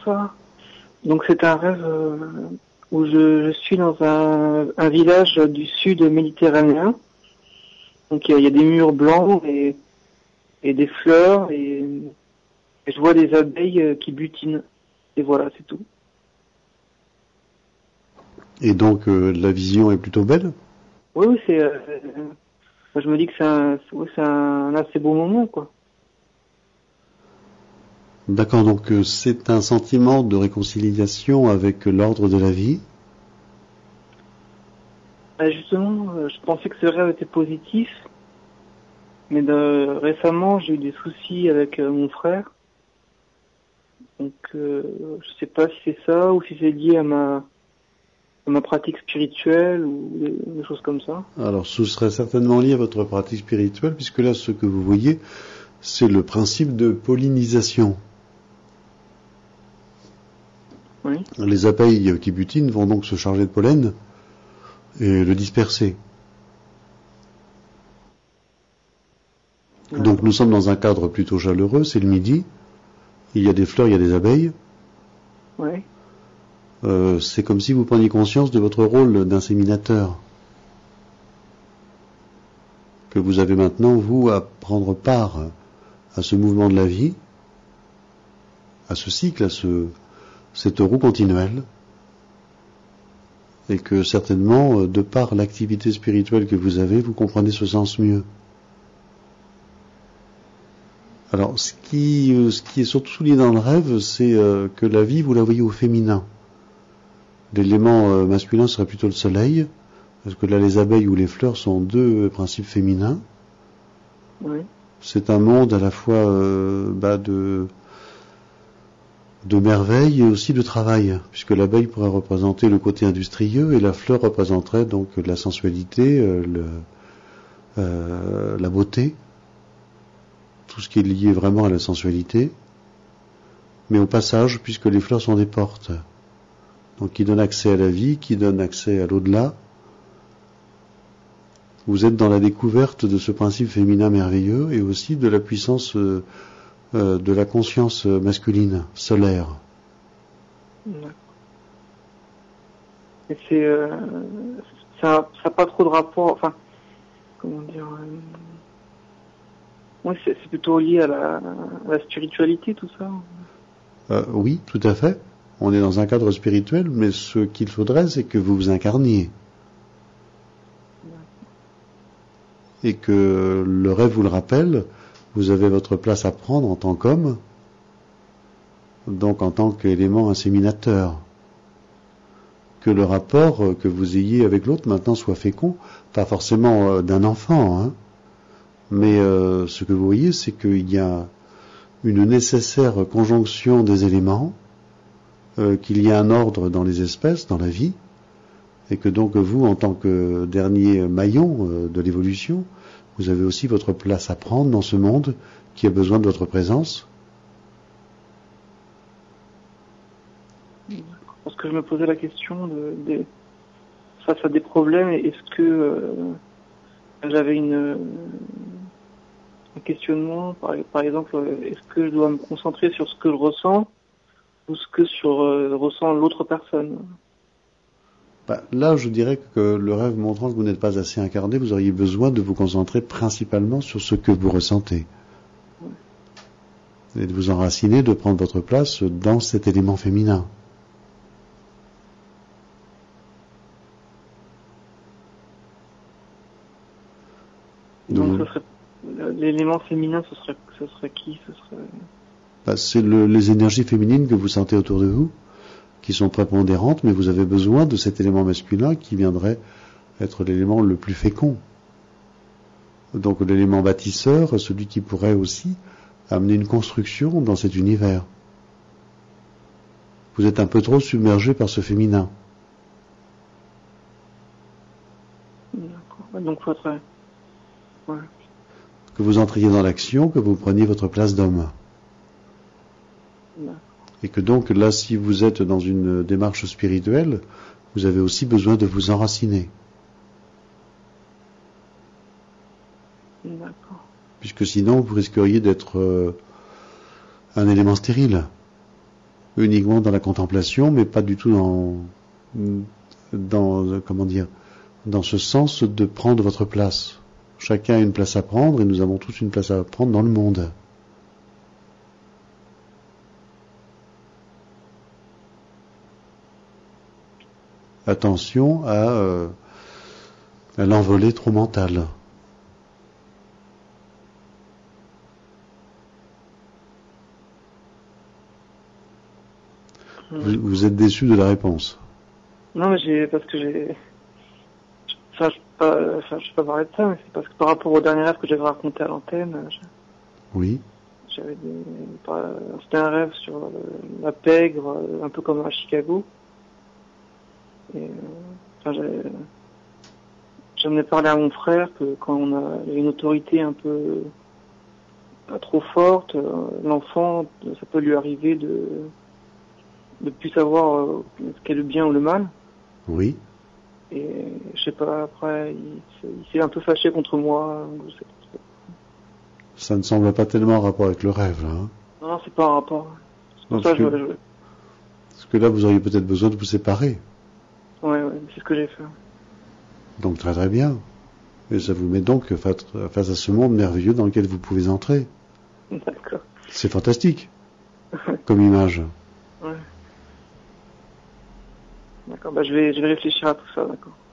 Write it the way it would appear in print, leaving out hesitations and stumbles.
ça. Donc c'est un rêve où je suis dans un village du sud méditerranéen. Donc il y a des murs blancs et des fleurs et je vois des abeilles qui butinent. Et voilà, c'est tout. Et donc la vision est plutôt belle? Oui, oui, je me dis que c'est un assez beau moment, quoi. D'accord, donc c'est un sentiment de réconciliation avec l'ordre de la vie. Justement, je pensais que ce rêve était positif, mais récemment j'ai eu des soucis avec mon frère. Donc je sais pas si c'est ça ou si c'est lié à ma pratique spirituelle ou des choses comme ça. Alors ce serait certainement lié à votre pratique spirituelle, puisque là ce que vous voyez, c'est le principe de pollinisation. Oui. Les abeilles qui butinent vont donc se charger de pollen et le disperser. D'accord. Donc nous sommes dans un cadre plutôt chaleureux, c'est le midi, il y a des fleurs, il y a des abeilles. Oui. C'est comme si vous preniez conscience de votre rôle d'inséminateur, que vous avez maintenant, vous, à prendre part à ce mouvement de la vie, à ce cycle, à cette roue continuelle, et que certainement, de par l'activité spirituelle que vous avez, vous comprenez ce sens mieux. Alors, ce qui est surtout souligné dans le rêve, c'est que la vie, vous la voyez au féminin. L'élément masculin serait plutôt le soleil, parce que là, les abeilles ou les fleurs sont deux principes féminins. Oui. C'est un monde à la fois de merveille et aussi de travail, puisque l'abeille pourrait représenter le côté industrieux et la fleur représenterait donc la sensualité, la beauté, tout ce qui est lié vraiment à la sensualité, mais au passage, puisque les fleurs sont des portes, donc qui donnent accès à la vie, qui donnent accès à l'au-delà. Vous êtes dans la découverte de ce principe féminin merveilleux et aussi de la puissance de la conscience masculine, solaire. D'accord. Et ça a pas trop de rapport, enfin, comment dire, oui, c'est plutôt lié à la spiritualité, tout ça. Oui, tout à fait. On est dans un cadre spirituel, mais ce qu'il faudrait, c'est que vous vous incarniez. Et que le rêve vous le rappelle, vous avez votre place à prendre en tant qu'homme, donc en tant qu'élément inséminateur. Que le rapport que vous ayez avec l'autre maintenant soit fécond, pas forcément d'un enfant, hein, mais ce que vous voyez, c'est qu'il y a une nécessaire conjonction des éléments, qu'il y a un ordre dans les espèces, dans la vie, et que donc vous, en tant que dernier maillon de l'évolution, vous avez aussi votre place à prendre dans ce monde qui a besoin de votre présence. Parce que je me posais la question face à des problèmes, est-ce que j'avais un questionnement, par exemple, est-ce que je dois me concentrer sur ce que je ressens ou ce que ressent l'autre personne? Là, je dirais que le rêve montrant que vous n'êtes pas assez incarné, vous auriez besoin de vous concentrer principalement sur ce que vous ressentez. Et de vous enraciner, de prendre votre place dans cet élément féminin. Donc l'élément féminin, ce serait qui? C'est les énergies féminines que vous sentez autour de vous, qui sont prépondérantes, mais vous avez besoin de cet élément masculin qui viendrait être l'élément le plus fécond. Donc l'élément bâtisseur, celui qui pourrait aussi amener une construction dans cet univers. Vous êtes un peu trop submergé par ce féminin. D'accord. Donc faudrait... Ouais. Que vous entriez dans l'action, que vous preniez votre place d'homme. D'accord. Et que donc là, si vous êtes dans une démarche spirituelle, vous avez aussi besoin de vous enraciner. D'accord. Puisque sinon, vous risqueriez d'être un élément stérile. uniquement dans la contemplation, mais pas du tout comment dire, dans ce sens de prendre votre place. Chacun a une place à prendre et nous avons tous une place à prendre dans le monde. Attention à l'envolée trop mentale. Vous êtes déçu de la réponse? Non, mais parce que enfin, je peux pas parler de ça, mais c'est parce que par rapport au dernier rêve que j'avais raconté à l'antenne, Oui. C'était un rêve sur la pègre, un peu comme à Chicago. Et, j'en ai parlé à mon frère que quand il y a une autorité un peu pas trop forte, l'enfant, ça peut lui arriver de plus savoir ce qu'est le bien ou le mal. Oui. Et je sais pas, après, il s'est un peu fâché contre moi. Ça ne semble pas tellement en rapport avec le rêve, là. Hein. Non, c'est pas un rapport. C'est pour parce ça parce que là, vous auriez peut-être besoin de vous séparer. Ouais, c'est ce que j'ai fait. Donc très très bien. Et ça vous met donc face à ce monde merveilleux dans lequel vous pouvez entrer. D'accord. C'est fantastique, comme image. Ouais. D'accord, je vais réfléchir à tout ça, d'accord.